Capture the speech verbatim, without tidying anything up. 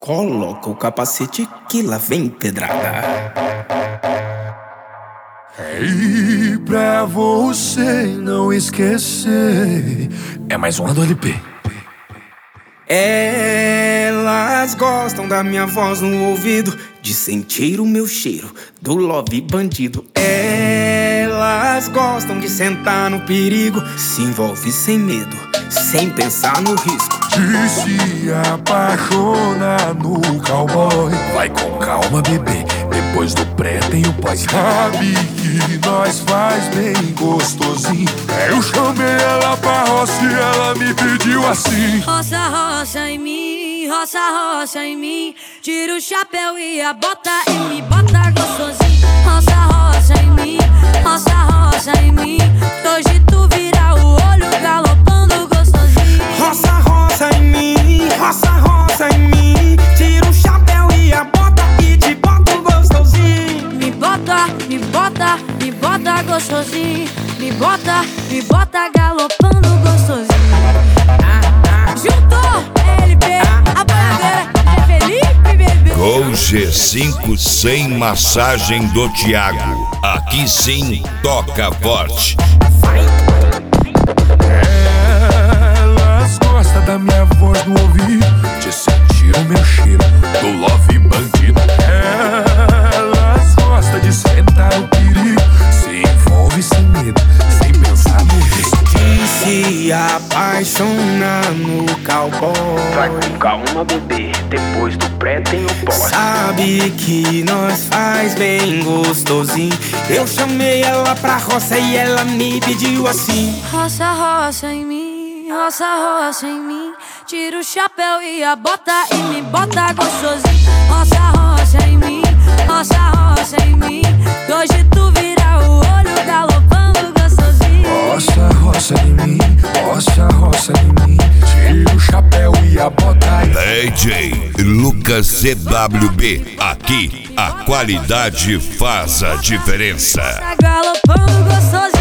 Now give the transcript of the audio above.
Coloca o capacete que lá vem pedrada. E pra você não esquecer, é mais uma do L P. Elas gostam da minha voz no ouvido, de sentir o meu cheiro do love bandido. Elas gostam de sentar no perigo, se envolve sem medo, sem pensar no risco. De se apaixonar no cowboy. Vai com calma, bebê, depois do pré tem o pós. Sabe que nós faz bem gostosinho. Eu chamei ela pra roça e ela me pediu assim: roça, roça em mim, roça, roça em mim. Tira o chapéu e a bota e me bota gostosinho. Roça, roça em mim, roça, roça em mim. Hoje tu vira o olho galopando gostosinho. Roça, roça em mim, roça, roça em mim. Tira o chapéu e a bota e te boto gostosinho. Me bota, me bota, me bota gostosinho. Me bota, me bota galopando gostosinho. Juntou L P, a boiadeira é Felipe, bebê. Gol G cinco sem massagem do Thiago. Aqui sim toca forte. Elas gostam da minha voz no ouvido, de sentir o meu cheiro do love bandido. Elas gostam de sentar no perigo, se envolve sem medo, sem pensar no risco. De se apaixonar no cowboy. Vai com calma, bebê, depois do pré tem o pós. Sabe que nós faz bem gostosinho. Eu chamei ela pra roça e ela me pediu assim: roça, roça em mim, roça, roça em mim. Tira o chapéu e a bota e me bota gostosinho. Roça, roça em mim, roça, roça em mim. Hoje tu vira o olho galopando gostosinho. Roça, roça em mim, roça, roça em mim. Tira o chapéu e a bota e... D J Lucas C W B. Aqui a qualidade faz a diferença. Galopando gostosinho.